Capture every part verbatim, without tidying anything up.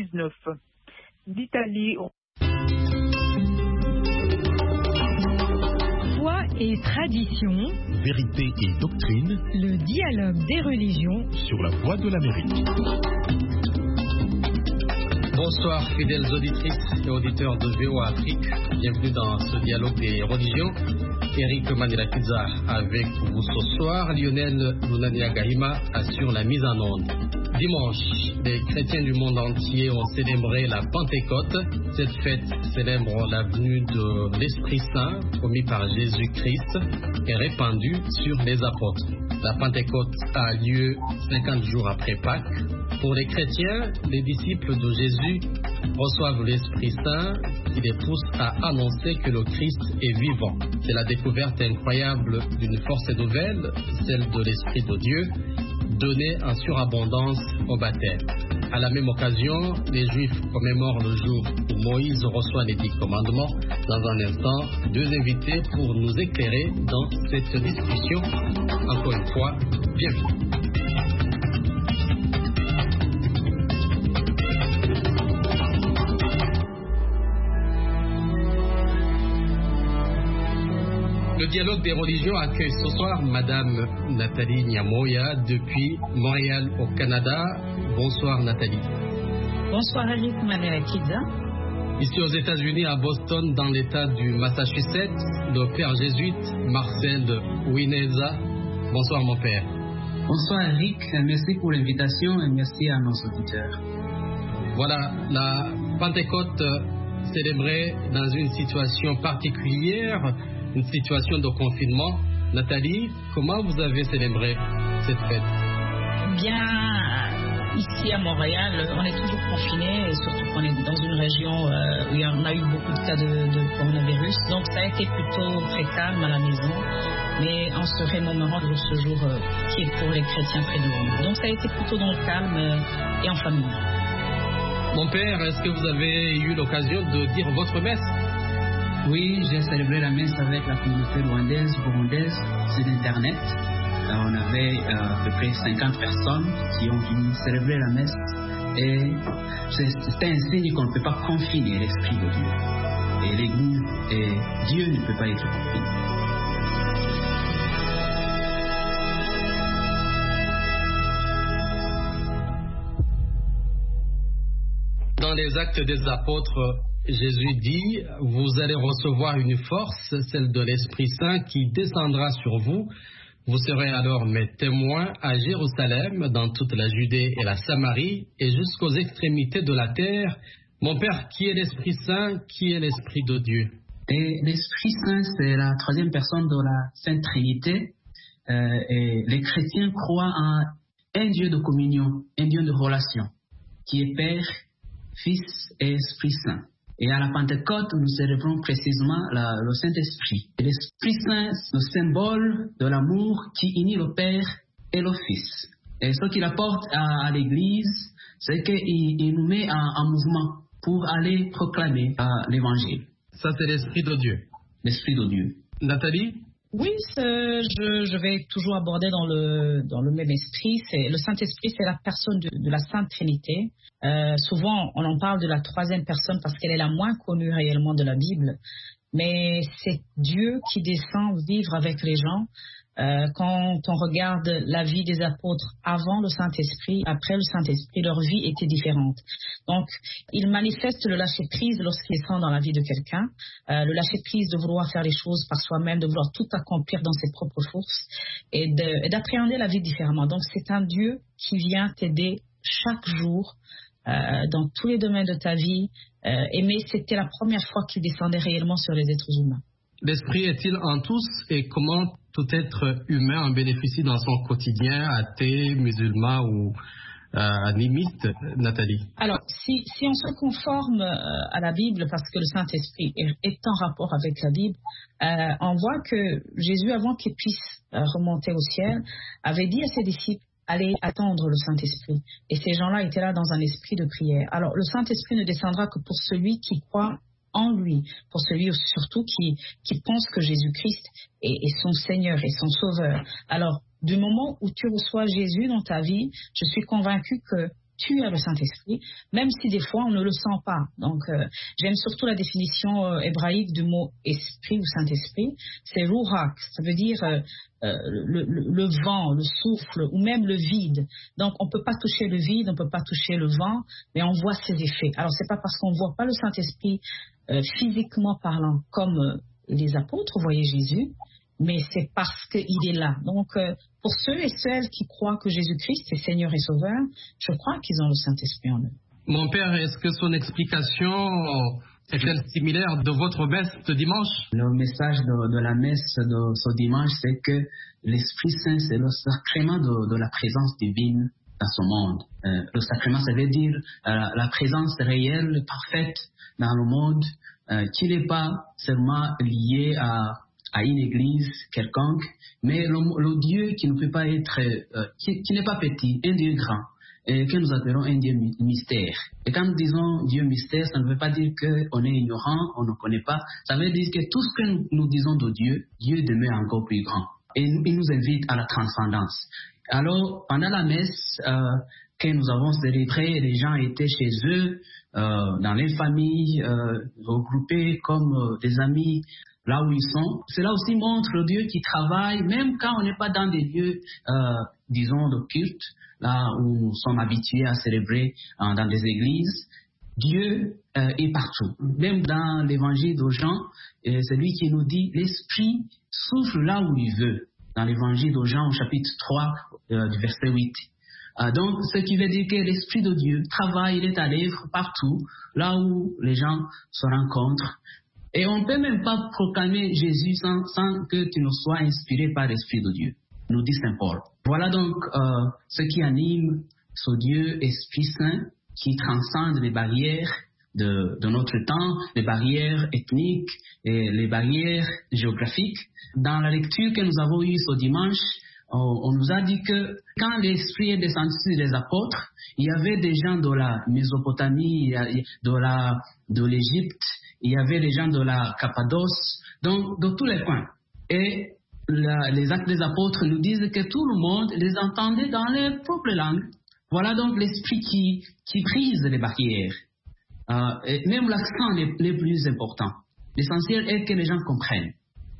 dix-neuf. D'Italie. Foi et tradition, vérité et doctrine, le dialogue des religions sur la Voix de l'Amérique. Bonsoir fidèles auditrices et auditeurs de V O A Afrique, bienvenue dans ce dialogue des religions. Eric Manirakiza avec vous ce soir, Lionel Lunania Gahima assure la mise en onde. Dimanche, les chrétiens du monde entier ont célébré la Pentecôte. Cette fête célèbre la venue de l'Esprit Saint promis par Jésus-Christ et répandu sur les apôtres. La Pentecôte a lieu cinquante jours après Pâques. Pour les chrétiens, les disciples de Jésus reçoivent l'Esprit Saint qui les pousse à annoncer que le Christ est vivant. C'est la découverte incroyable d'une force nouvelle, celle de l'Esprit de Dieu, donnée en surabondance au baptême. À la même occasion, les Juifs commémorent le jour où Moïse reçoit les dix commandements. Dans un instant, deux invités pour nous éclairer dans cette discussion. Encore une fois, bienvenue. Le dialogue des religions accueille ce soir Madame Nathalie Nyamoya depuis Montréal au Canada. Bonsoir Nathalie. Bonsoir Eric Manirakiza. Ici aux États-Unis, à Boston, dans l'État du Massachusetts, le père jésuite Marcel Wineza. Bonsoir mon père. Bonsoir Eric, merci pour l'invitation et merci à nos auditeurs. Voilà, la Pentecôte célébrée dans une situation particulière, une situation de confinement. Nathalie, comment vous avez célébré cette fête? Bien, ici à Montréal, on est toujours confinés, et surtout qu'on est dans une région euh, où il y en a eu beaucoup de cas de, de coronavirus. Donc ça a été plutôt très calme à la maison, mais en se rémémorant de ce jour euh, qui est pour les chrétiens près de nous. Donc ça a été plutôt dans le calme euh, et en famille. Mon père, est-ce que vous avez eu l'occasion de dire votre messe? Oui, j'ai célébré la messe avec la communauté rwandaise, burundaise sur Internet. Euh, on avait euh, à peu près cinquante personnes qui ont venu célébrer la messe. Et c'était un signe qu'on ne peut pas confiner l'Esprit de Dieu. Et l'Église et Dieu ne peut pas être confiné. Dans les Actes des Apôtres, Jésus dit, vous allez recevoir une force, celle de l'Esprit Saint qui descendra sur vous. Vous serez alors mes témoins à Jérusalem, dans toute la Judée et la Samarie, et jusqu'aux extrémités de la terre. Mon Père, qui est l'Esprit Saint, qui est l'Esprit de Dieu? Et l'Esprit Saint, c'est la troisième personne de la Sainte Trinité. Euh, et les chrétiens croient en un Dieu de communion, un Dieu de relation, qui est Père, Fils et Esprit Saint. Et à la Pentecôte, nous célébrons précisément la, le Saint-Esprit. Et l'Esprit Saint, c'est le symbole de l'amour qui unit le Père et le Fils. Et ce qu'il apporte à, à l'Église, c'est qu'il il nous met en, en mouvement pour aller proclamer euh, l'Évangile. Ça, c'est l'Esprit de Dieu. L'Esprit de Dieu. Nathalie? Oui, je, je vais toujours aborder dans le, dans le même esprit. C'est, le Saint-Esprit, c'est la personne de, de la Sainte Trinité. Euh, souvent, on en parle de la troisième personne parce qu'elle est la moins connue réellement de la Bible. Mais c'est Dieu qui descend vivre avec les gens. Euh, quand on regarde la vie des apôtres avant le Saint-Esprit, après le Saint-Esprit, leur vie était différente. Donc, il manifeste le lâcher-prise lorsqu'il descend dans la vie de quelqu'un, euh, le lâcher-prise de vouloir faire les choses par soi-même, de vouloir tout accomplir dans ses propres forces et, de, et d'appréhender la vie différemment. Donc, c'est un Dieu qui vient t'aider chaque jour euh, dans tous les domaines de ta vie. Euh, et mais c'était la première fois qu'il descendait réellement sur les êtres humains. L'Esprit est-il en tous et comment tout être humain en bénéficie dans son quotidien, athée, musulman ou euh, animiste, Nathalie? Alors, si, si on se conforme euh, à la Bible, parce que le Saint-Esprit est, est en rapport avec la Bible, euh, on voit que Jésus, avant qu'il puisse euh, remonter au ciel, avait dit à ses disciples, allez attendre le Saint-Esprit. Et ces gens-là étaient là dans un esprit de prière. Alors, le Saint-Esprit ne descendra que pour celui qui croit en lui, pour celui surtout qui, qui pense que Jésus-Christ est, est son Seigneur et son Sauveur. Alors, du moment où tu reçois Jésus dans ta vie, je suis convaincue que tu as le Saint-Esprit, même si des fois on ne le sent pas. Donc euh, j'aime surtout la définition euh, hébraïque du mot esprit ou Saint-Esprit, c'est ruach, ça veut dire euh, euh, le, le, le vent, le souffle ou même le vide. Donc on ne peut pas toucher le vide, on ne peut pas toucher le vent, mais on voit ses effets. Alors c'est pas parce qu'on ne voit pas le Saint-Esprit euh, physiquement parlant comme euh, les apôtres voyaient Jésus, mais c'est parce qu'il est là. Donc, euh, pour ceux et celles qui croient que Jésus-Christ est Seigneur et Sauveur, je crois qu'ils ont le Saint-Esprit en eux. Mon père, est-ce que son explication est-elle similaire de votre messe de dimanche? Le message de, de la messe de ce dimanche, c'est que l'Esprit Saint, c'est le sacrement de, de la présence divine dans ce monde. Euh, le sacrement, ça veut dire euh, la présence réelle, parfaite dans le monde, euh, qui n'est pas seulement liée à à une église quelconque, mais le, le Dieu qui ne peut pas être, euh, qui, qui n'est pas petit, un Dieu grand, et que nous appelons un Dieu mystère. Et quand nous disons Dieu mystère, ça ne veut pas dire qu'on est ignorant, on ne connaît pas, ça veut dire que tout ce que nous, nous disons de Dieu, Dieu demeure encore plus grand. Et il nous invite à la transcendance. Alors, pendant la messe euh, que nous avons célébrée, les gens étaient chez eux, euh, dans les familles, euh, regroupés comme euh, des amis, là où ils sont. Cela aussi montre le Dieu qui travaille, même quand on n'est pas dans des lieux, euh, disons, de culte, là où nous sommes habitués à célébrer euh, dans des églises. Dieu euh, est partout. Même dans l'évangile de Jean, euh, c'est lui qui nous dit, l'Esprit souffle là où il veut. Dans l'évangile de Jean, au chapitre trois, euh, du verset huit. Euh, donc, ce qui veut dire que l'Esprit de Dieu travaille, il est à l'œuvre partout, là où les gens se rencontrent. Et on ne peut même pas proclamer Jésus sans, sans que tu ne sois inspiré par l'Esprit de Dieu, nous dit Saint Paul. Voilà donc euh, ce qui anime ce Dieu Esprit Saint qui transcende les barrières de, de notre temps, les barrières ethniques et les barrières géographiques. Dans la lecture que nous avons eue ce dimanche, on, on nous a dit que quand l'Esprit est descendu sur les apôtres, il y avait des gens de la Mésopotamie, de, la, de l'Égypte, il y avait des gens de la Cappadoce, donc de tous les coins. Et la, les actes des apôtres nous disent que tout le monde les entendait dans leur propre langue. Voilà donc l'esprit qui, qui brise les barrières. Euh, et même l'accent n'est le plus important. L'essentiel est que les gens comprennent.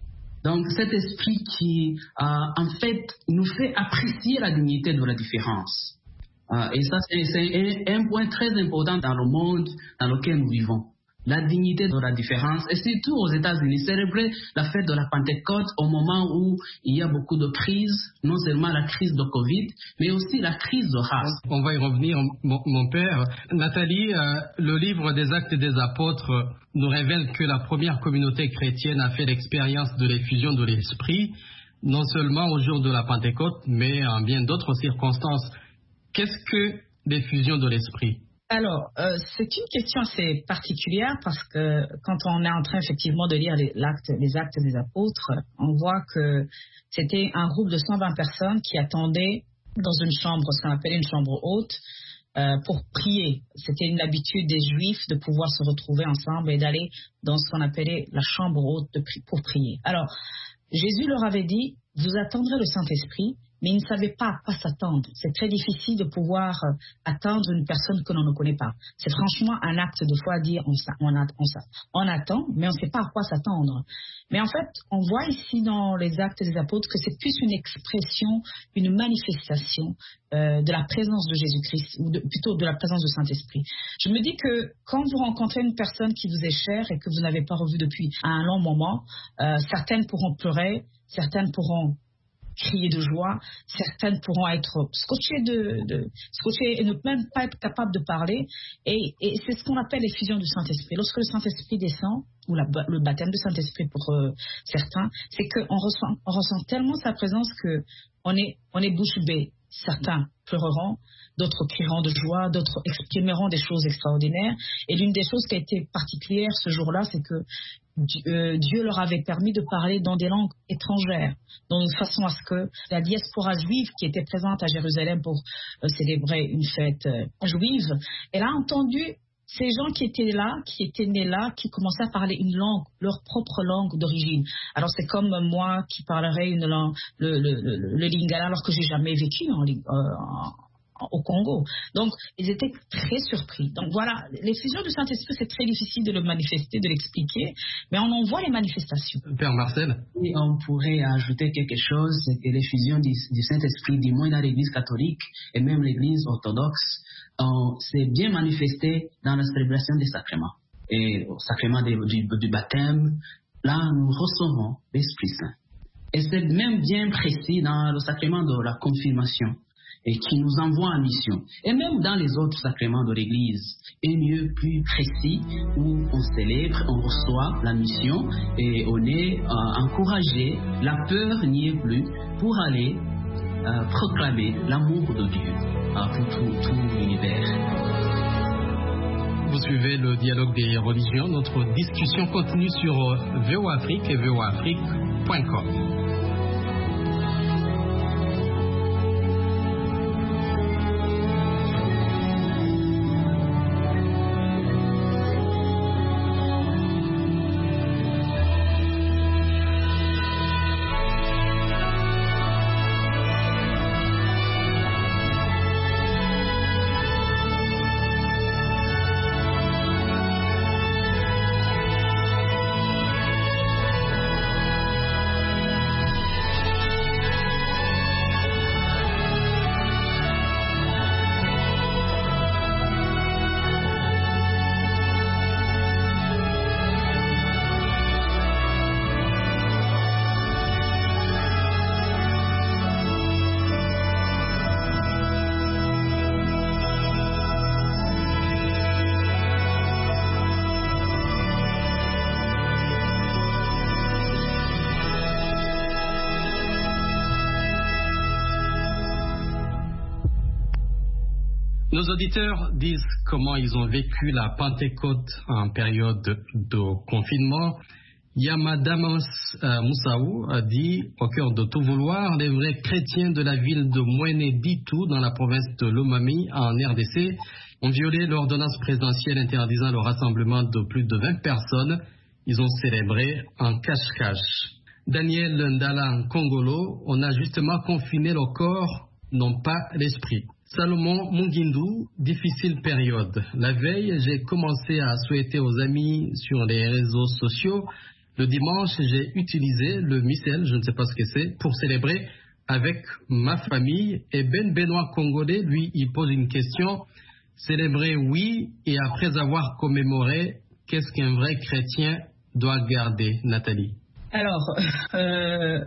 Donc cet esprit qui, euh, en fait, nous fait apprécier la dignité de la différence. Euh, et ça, c'est, c'est un point très important dans le monde dans lequel nous vivons. La dignité de la différence, et surtout aux États-Unis, célébrer la fête de la Pentecôte au moment où il y a beaucoup de crises, non seulement la crise de Covid, mais aussi la crise de race. On va y revenir, mon, mon père. Nathalie, euh, le livre des Actes des Apôtres nous révèle que la première communauté chrétienne a fait l'expérience de l'effusion de l'Esprit, non seulement au jour de la Pentecôte, mais en bien d'autres circonstances. Qu'est-ce que l'effusion de l'Esprit ? Alors, euh, c'est une question assez particulière parce que quand on est en train effectivement de lire les, l'acte, les actes des apôtres, on voit que c'était un groupe de cent vingt personnes qui attendaient dans une chambre, ce qu'on appelait une chambre haute, euh, pour prier. C'était une habitude des Juifs de pouvoir se retrouver ensemble et d'aller dans ce qu'on appelait la chambre haute de pri- pour prier. Alors, Jésus leur avait dit, vous attendrez le Saint-Esprit, mais ils ne savaient pas à quoi s'attendre. C'est très difficile de pouvoir euh, attendre une personne que l'on ne connaît pas. C'est franchement un acte de foi à dire on, on, on, on attend, mais on ne sait pas à quoi s'attendre. Mais en fait, on voit ici dans les actes des apôtres que c'est plus une expression, une manifestation euh, de la présence de Jésus-Christ, ou de, plutôt de la présence du Saint-Esprit. Je me dis que quand vous rencontrez une personne qui vous est chère et que vous n'avez pas revue depuis un long moment, euh, certaines pourront pleurer, certaines pourront crier de joie, certaines pourront être scotchées, de, de, scotchées et ne même pas être capables de parler. Et, et c'est ce qu'on appelle l'effusion du Saint-Esprit. Lorsque le Saint-Esprit descend, ou la, le baptême du Saint-Esprit pour euh, certains, c'est qu'on ressent, on ressent tellement sa présence qu'on est, on est bouche bée. Certains pleureront, d'autres crieront de joie, d'autres exprimeront des choses extraordinaires. Et l'une des choses qui a été particulière ce jour-là, c'est que euh, Dieu leur avait permis de parler dans des langues étrangères, de façon à ce que la diaspora juive qui était présente à Jérusalem pour euh, célébrer une fête euh, juive, elle a entendu ces gens qui étaient là, qui étaient nés là, qui commençaient à parler une langue, leur propre langue d'origine. Alors c'est comme moi qui parlerais une langue, le, le, le, le lingala, alors que j'ai jamais vécu en, euh, en au Congo. Donc, ils étaient très surpris. Donc voilà, l'effusion du Saint-Esprit, c'est très difficile de le manifester, de l'expliquer, mais on en voit les manifestations. Père Marcel? Et on pourrait ajouter quelque chose, c'est que l'effusion du, du Saint-Esprit, du moins dans l'Église catholique et même l'Église orthodoxe, s'est bien manifesté dans la célébration des sacrements. Et au sacrement du, du, du baptême, là, nous recevons l'Esprit Saint. Et c'est même bien précis dans le sacrement de la confirmation, et qui nous envoie en mission. Et même dans les autres sacrements de l'Église, un lieu plus précis où on célèbre, on reçoit la mission et on est euh, encouragé, la peur n'y est plus, pour aller euh, proclamer l'amour de Dieu euh, pour tout, tout l'univers. Vous suivez le dialogue des religions. Notre discussion continue sur V O Afrique et v o afrique point com. Nos auditeurs disent comment ils ont vécu la Pentecôte en période de confinement. Yamadamans euh, Moussaou a dit, au cœur de tout vouloir, les vrais chrétiens de la ville de Mouéné-Ditou, dans la province de Lomami, en R D C, ont violé l'ordonnance présidentielle interdisant le rassemblement de plus de vingt personnes. Ils ont célébré en cache-cache. Daniel Ndala Kongolo, on a justement confiné le corps, non pas l'esprit. Salomon Mungindou, difficile période. La veille, j'ai commencé à souhaiter aux amis sur les réseaux sociaux. Le dimanche, j'ai utilisé le missel, je ne sais pas ce que c'est, pour célébrer avec ma famille. Et Ben Benoît Congolais, lui, il pose une question. Célébrer, oui, et après avoir commémoré, qu'est-ce qu'un vrai chrétien doit garder, Nathalie? Alors, euh...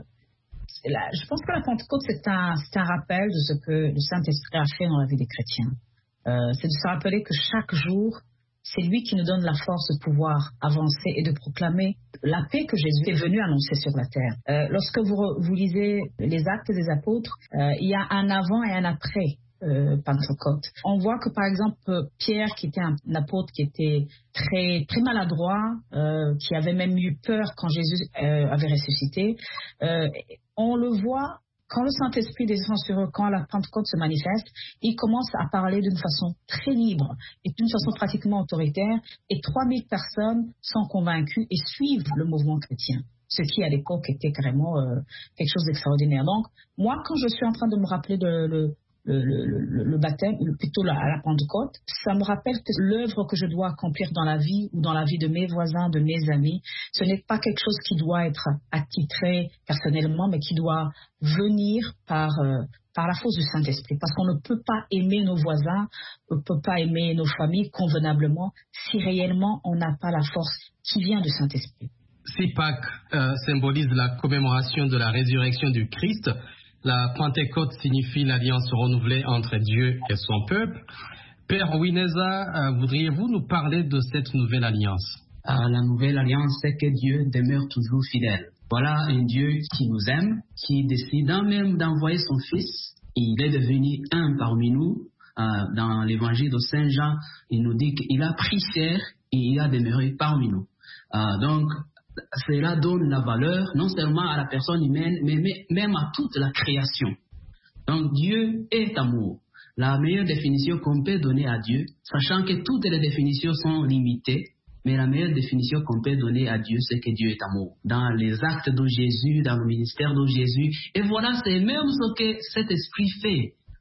Là, je pense que la Pentecôte, c'est un, c'est un rappel de ce que le Saint-Esprit a fait dans la vie des chrétiens. Euh, c'est de se rappeler que chaque jour, c'est lui qui nous donne la force de pouvoir avancer et de proclamer la paix que Jésus est venu annoncer sur la terre. Euh, lorsque vous, vous lisez les Actes des Apôtres, euh, il y a un avant et un après euh, Pentecôte. On voit que par exemple Pierre, qui était un, un apôtre qui était très très maladroit, euh, qui avait même eu peur quand Jésus euh, avait ressuscité, euh, on le voit, quand le Saint-Esprit descend sur eux, quand la Pentecôte se manifeste, il commence à parler d'une façon très libre et d'une façon pratiquement autoritaire, et trois mille personnes sont convaincues et suivent le mouvement chrétien, ce qui à l'époque était carrément euh, quelque chose d'extraordinaire. Donc, moi, quand je suis en train de me rappeler de le, le, le, le, le baptême, plutôt la, la Pentecôte, ça me rappelle que l'œuvre que je dois accomplir dans la vie ou dans la vie de mes voisins, de mes amis, ce n'est pas quelque chose qui doit être attitré personnellement, mais qui doit venir par, euh, par la force du Saint-Esprit. Parce qu'on ne peut pas aimer nos voisins, on ne peut pas aimer nos familles convenablement si réellement on n'a pas la force qui vient du Saint-Esprit. Si Pâques euh, symbolise la commémoration de la résurrection du Christ, la Pentecôte signifie l'alliance renouvelée entre Dieu et son peuple. Père Wineza, euh, voudriez-vous nous parler de cette nouvelle alliance? Ah, la nouvelle alliance, c'est que Dieu demeure toujours fidèle. Voilà un Dieu qui nous aime, qui décide même d'envoyer son Fils. Il est devenu un parmi nous. Euh, dans l'évangile de Saint Jean, il nous dit qu'il a pris chair et il a demeuré parmi nous. Euh, donc, cela donne la valeur non seulement à la personne humaine, mais même à toute la création. Donc Dieu est amour. La meilleure définition qu'on peut donner à Dieu, sachant que toutes les définitions sont limitées, mais la meilleure définition qu'on peut donner à Dieu, c'est que Dieu est amour. Dans les actes de Jésus, dans le ministère de Jésus, et voilà, c'est même ce que cet esprit fait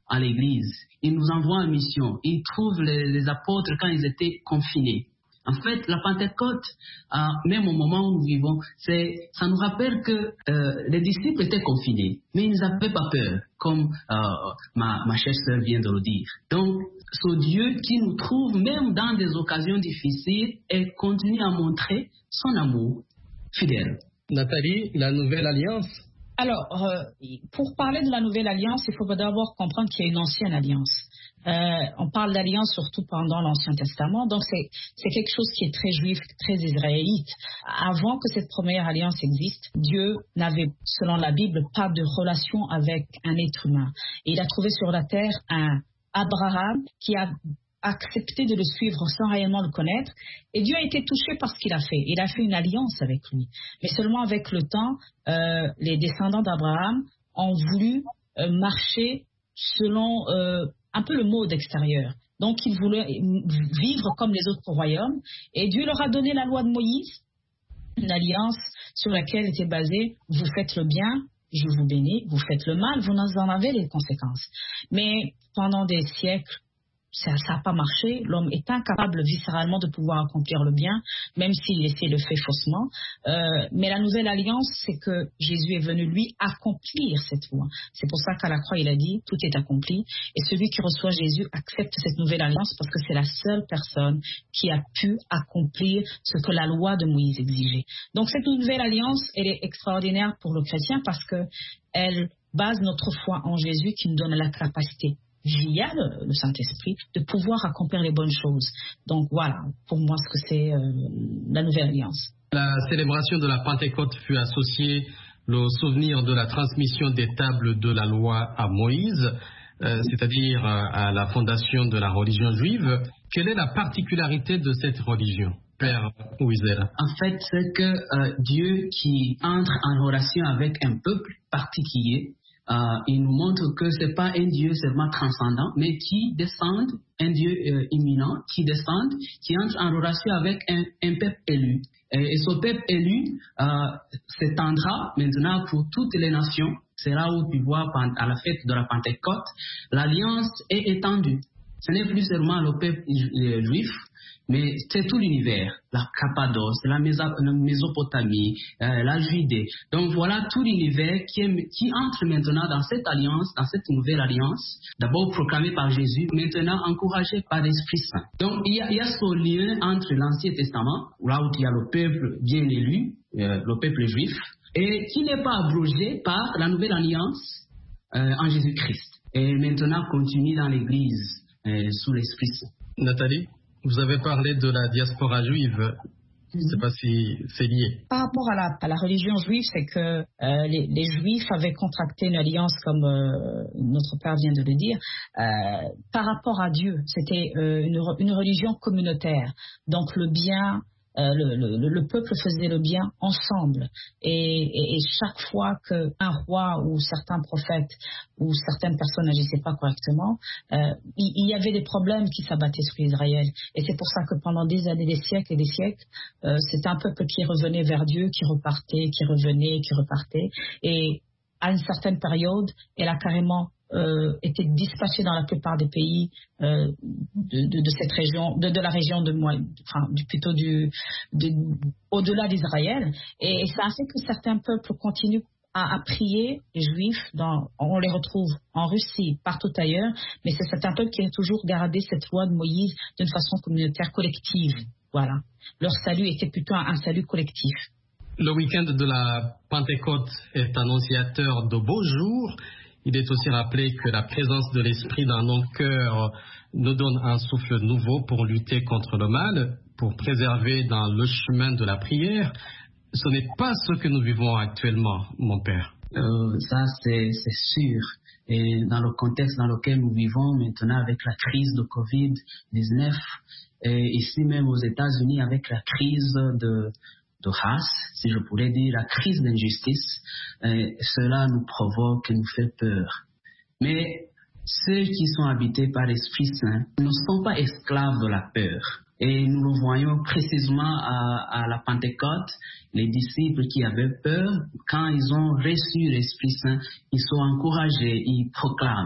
à l'église. Il nous envoie en mission. Il trouve les, les apôtres quand ils étaient confinés. En fait, la Pentecôte, euh, même au moment où nous vivons, c'est, ça nous rappelle que euh, les disciples étaient confinés, mais ils n'avaient pas peur, comme euh, ma, ma chère sœur vient de le dire. Donc, ce Dieu qui nous trouve même dans des occasions difficiles et continue à montrer son amour fidèle. Nathalie, la nouvelle alliance? Alors, euh, pour parler de la nouvelle alliance, il faut d'abord comprendre qu'il y a une ancienne alliance. Euh, on parle d'alliance surtout pendant l'Ancien Testament, donc c'est, c'est quelque chose qui est très juif, très israélite. Avant que cette première alliance existe, Dieu n'avait, selon la Bible, pas de relation avec un être humain. Et il a trouvé sur la terre un Abraham qui a accepté de le suivre sans réellement le connaître, et Dieu a été touché par ce qu'il a fait. Il a fait une alliance avec lui. Mais seulement avec le temps, euh, les descendants d'Abraham ont voulu euh, marcher selon euh, un peu le mode extérieur. Donc ils voulaient vivre comme les autres royaumes, et Dieu leur a donné la loi de Moïse, une alliance sur laquelle était basée « vous faites le bien, je vous bénis, vous faites le mal, vous en avez les conséquences ». Mais pendant des siècles, ça n'a pas marché. L'homme est incapable viscéralement de pouvoir accomplir le bien, même s'il essaie de le faire faussement. Euh, mais la nouvelle alliance, c'est que Jésus est venu, lui, accomplir cette loi. C'est pour ça qu'à la croix, il a dit, tout est accompli. Et celui qui reçoit Jésus accepte cette nouvelle alliance parce que c'est la seule personne qui a pu accomplir ce que la loi de Moïse exigeait. Donc cette nouvelle alliance, elle est extraordinaire pour le chrétien parce qu'elle base notre foi en Jésus qui nous donne la capacité, via le, le Saint-Esprit, de pouvoir accomplir les bonnes choses. Donc voilà, pour moi, ce que c'est euh, la nouvelle alliance. La célébration de la Pentecôte fut associée au souvenir de la transmission des tables de la loi à Moïse, euh, c'est-à-dire à la fondation de la religion juive. Quelle est la particularité de cette religion, Père Ouizel? En fait, c'est que euh, Dieu qui entre en relation avec un peuple particulier, Euh, il nous montre que ce n'est pas un Dieu seulement transcendant, mais qui descend, un Dieu euh, imminent, qui descend, qui entre en relation avec un, un peuple élu. Et, et ce peuple élu euh, s'étendra maintenant pour toutes les nations. C'est là où tu vois à la fête de la Pentecôte, l'alliance est étendue. Ce n'est plus seulement le peuple juif, mais c'est tout l'univers, la Cappadoce, la Mésopotamie, euh, la Judée. Donc voilà tout l'univers qui, est, qui entre maintenant dans cette alliance, dans cette nouvelle alliance, d'abord proclamée par Jésus, maintenant encouragée par l'Esprit Saint. Donc il y a, il y a ce lien entre l'Ancien Testament, là où il y a le peuple bien élu, euh, le peuple juif, et qui n'est pas abrogé par la nouvelle alliance euh, en Jésus-Christ. Et maintenant continue dans l'Église euh, sous l'Esprit Saint. Nathalie, vous avez parlé de la diaspora juive. Je ne sais pas si c'est lié. Par rapport à la, à la religion juive, c'est que euh, les, les Juifs avaient contracté une alliance, comme euh, notre Père vient de le dire, euh, par rapport à Dieu. C'était euh, une, une religion communautaire. Donc le bien, euh, le, le, le peuple faisait le bien ensemble. Et, et, et chaque fois qu'un roi ou certains prophètes ou certaines personnes n'agissaient pas correctement, euh, il, il y avait des problèmes qui s'abattaient sur Israël. Et c'est pour ça que pendant des années, des siècles et des siècles, euh, c'était un peuple qui revenait vers Dieu, qui repartait, qui revenait, qui repartait. Et à une certaine période, elle a carrément euh, été dispatchée dans la plupart des pays euh, de, de, de cette région, de, de la région de moi, enfin, du, plutôt du, de, au-delà d'Israël. Et, et ça a fait que certains peuples continuent À, à prier, les Juifs, dans, on les retrouve en Russie, partout ailleurs, mais c'est certains peuples qui ont toujours gardé cette loi de Moïse d'une façon communautaire collective. Voilà. Leur salut était plutôt un, un salut collectif. Le week-end de la Pentecôte est annonciateur de beaux jours. Il est aussi rappelé que la présence de l'Esprit dans nos cœurs nous donne un souffle nouveau pour lutter contre le mal, pour préserver dans le chemin de la prière. Ce n'est pas ce que nous vivons actuellement, mon père. Euh, ça, c'est, c'est sûr. Et dans le contexte dans lequel nous vivons maintenant avec la crise de covid dix-neuf, et ici même aux États-Unis avec la crise de, de race, si je pourrais dire, la crise d'injustice, euh, cela nous provoque et nous fait peur. Mais ceux qui sont habités par l'Esprit Saint ne sont pas esclaves de la peur. Et nous le voyons précisément à, à la Pentecôte, les disciples qui avaient peur, quand ils ont reçu l'Esprit Saint, ils sont encouragés, ils proclament.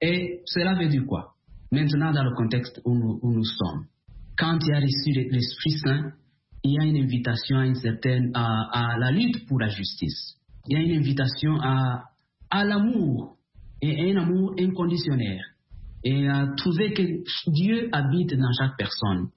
Et cela veut dire quoi? Maintenant, dans le contexte où nous, où nous sommes, quand il y a reçu l'Esprit Saint, il y a une invitation à, une certaine, à, à la lutte pour la justice. Il y a une invitation à, à l'amour, et un amour inconditionnel. Et à trouver que Dieu habite dans chaque personne,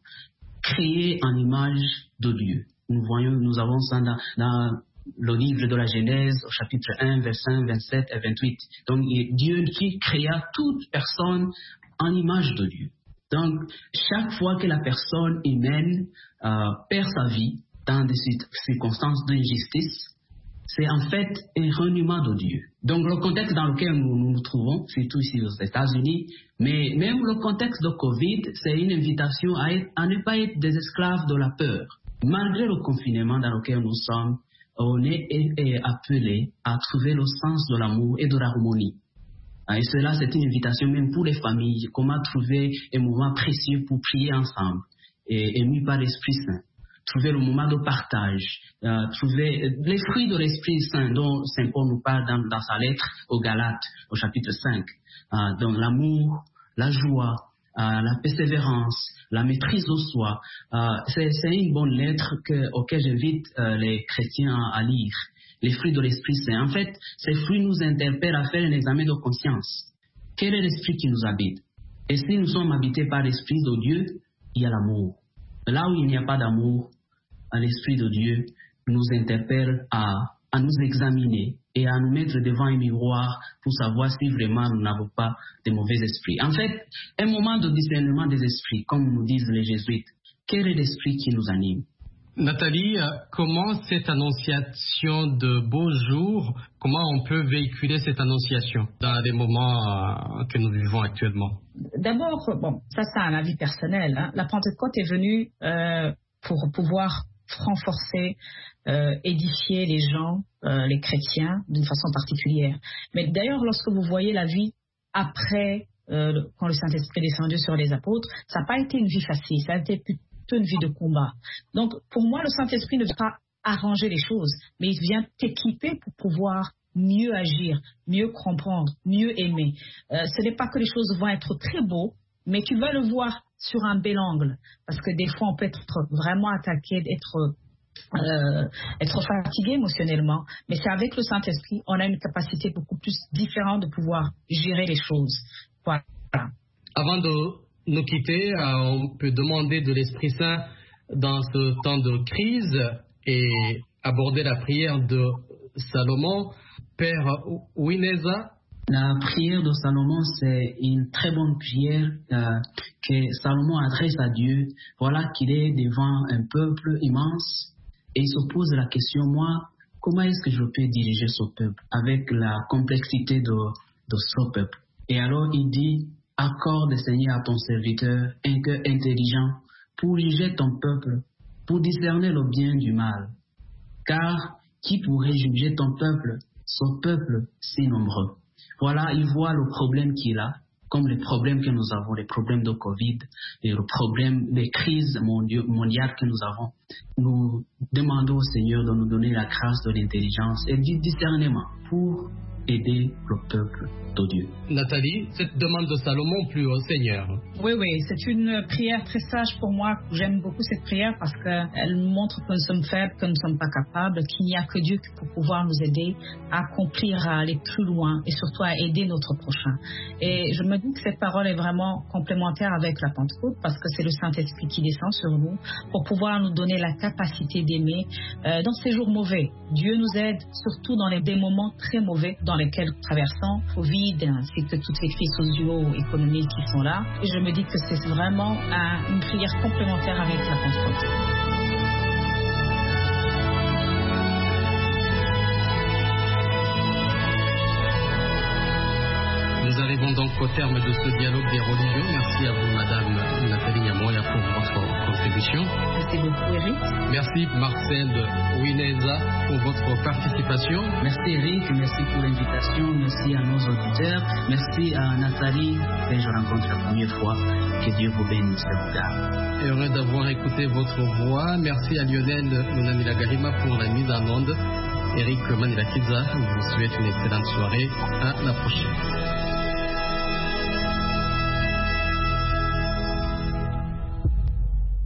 créé en image de Dieu. Nous voyons, nous avons ça dans, dans le livre de la Genèse, au chapitre un, versets vingt-sept et vingt-huit. Donc, Dieu qui créa toute personne en image de Dieu. Donc, chaque fois que la personne humaine euh, perd sa vie dans des circonstances d'injustice, c'est en fait un reniement de Dieu. Donc, le contexte dans lequel nous nous, nous trouvons, surtout ici aux États-Unis, mais même le contexte de Covid, c'est une invitation à, être, à ne pas être des esclaves de la peur. Malgré le confinement dans lequel nous sommes, on est, est, est appelé à trouver le sens de l'amour et de l'harmonie. Et cela, c'est une invitation même pour les familles, comment trouver un moment précieux pour prier ensemble, et ému par l'Esprit Saint. Trouver le moment de partage, euh, trouver les fruits de l'Esprit Saint dont Saint Paul nous parle dans, dans sa lettre aux Galates, au chapitre cinq. Euh, donc l'amour, la joie, euh, la persévérance, la maîtrise de soi. Euh, c'est, c'est une bonne lettre que, auquel j'invite euh, les chrétiens à, à lire. Les fruits de l'Esprit Saint. En fait, ces fruits nous interpellent à faire un examen de conscience. Quel est l'Esprit qui nous habite? Et si nous sommes habités par l'Esprit de Dieu, il y a l'amour. Là où il n'y a pas d'amour, l'Esprit de Dieu nous interpelle à, à nous examiner et à nous mettre devant un miroir pour savoir si vraiment nous n'avons pas de mauvais esprits. En fait, un moment de discernement des esprits, comme nous disent les jésuites. Quel est l'esprit qui nous anime? Nathalie, comment cette annonciation de beaux jours, comment on peut véhiculer cette annonciation dans les moments que nous vivons actuellement? D'abord, bon, ça c'est un avis personnel. Hein. La Pentecôte est venue euh, pour pouvoir renforcer, euh, édifier les gens, euh, les chrétiens, d'une façon particulière. Mais d'ailleurs, lorsque vous voyez la vie après, euh, quand le Saint-Esprit est descendu sur les apôtres, ça n'a pas été une vie facile, ça a été plutôt une vie de combat. Donc, pour moi, le Saint-Esprit ne vient pas arranger les choses, mais il vient t'équiper pour pouvoir mieux agir, mieux comprendre, mieux aimer. Euh, ce n'est pas que les choses vont être très beaux, mais tu vas le voir sur un bel angle, parce que des fois, on peut être vraiment attaqué, être, euh, être fatigué émotionnellement, mais c'est avec le Saint-Esprit, on a une capacité beaucoup plus différente de pouvoir gérer les choses. Voilà. Avant de nous quitter, on peut demander de l'Esprit Saint dans ce temps de crise et aborder la prière de Salomon. Père Wineza. La prière de Salomon, c'est une très bonne prière euh, que Salomon adresse à Dieu. Voilà qu'il est devant un peuple immense et il se pose la question, moi, comment est-ce que je peux diriger ce peuple avec la complexité de, de ce peuple? Et alors il dit, accorde, Seigneur, à ton serviteur un cœur intelligent pour juger ton peuple, pour discerner le bien du mal. Car qui pourrait juger ton peuple, ce peuple si nombreux? Voilà, il voit le problème qu'il a, comme les problèmes que nous avons, les problèmes de Covid, et le problème des crises mondiales que nous avons. Nous demandons au Seigneur de nous donner la grâce de l'intelligence et du discernement pour aider le peuple de Dieu. Nathalie, cette demande de Salomon plus au Seigneur. Oui, oui, c'est une prière très sage pour moi. J'aime beaucoup cette prière parce qu'elle montre que nous sommes faibles, que nous ne sommes pas capables, qu'il n'y a que Dieu pour pouvoir nous aider à accomplir, à aller plus loin et surtout à aider notre prochain. Et je me dis que cette parole est vraiment complémentaire avec la Pentecôte parce que c'est le Saint-Esprit qui descend sur nous pour pouvoir nous donner la capacité d'aimer euh, dans ces jours mauvais. Dieu nous aide surtout dans les, des moments très mauvais dans lesquels nous traversons, Covid, ainsi que toutes les crises socio-économiques qui sont là. Et je me dis que c'est vraiment un, une prière complémentaire avec la Pentecôte. Nous arrivons donc au terme de ce dialogue des religions. Merci à vous, Madame Nathalie Nyamoya, pour votre contribution. Merci beaucoup, Eric. Merci, Marcel Wineza, pour votre participation. Merci, Eric. Merci pour l'invitation. Merci à nos auditeurs. Merci à Nathalie, que je rencontre la première fois. Que Dieu vous bénisse et vous garde. Heureux d'avoir écouté votre voix. Merci à Lionel Nunanila Gahima pour la mise en onde. Eric Manilakiza vous souhaite une excellente soirée. À la prochaine.